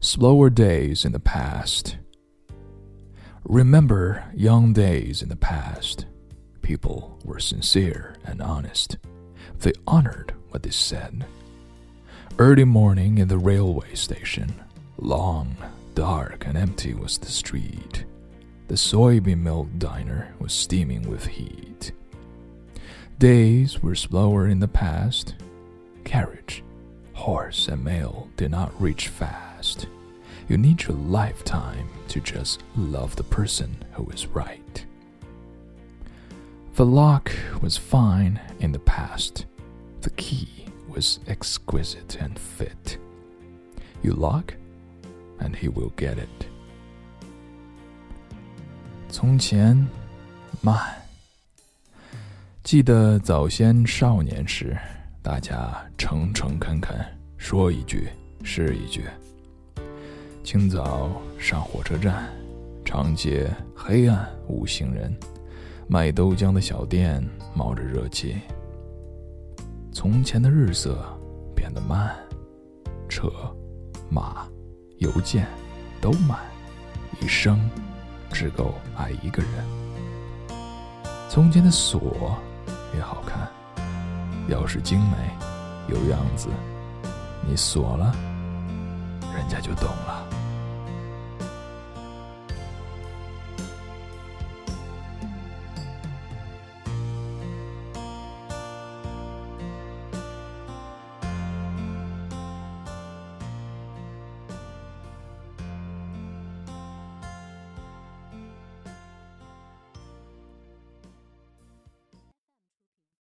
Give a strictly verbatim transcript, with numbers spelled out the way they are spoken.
slower days in the past. Remember young days in the past. People were sincere and honest. They honored what they said. Early morning in the railway station. Long, dark, and empty was the street. The soybean milk diner was steaming with heat. Days were slower in the past. Carriage, horse, and mail did not reach fast. You need your lifetime to just love the person who is right. The lock was fine in the past. The key was exquisite and fit. You lock, and he will get it. 从前慢。记得早先少年时，大家诚诚恳恳，说一句是一句。清早上火车站，长街黑暗无行人，卖豆浆的小店冒着热气。从前的日色变得慢，车、马、邮件都慢，一生只够爱一个人。从前的锁也好看，钥匙精美有样子，你锁了，人家就懂了。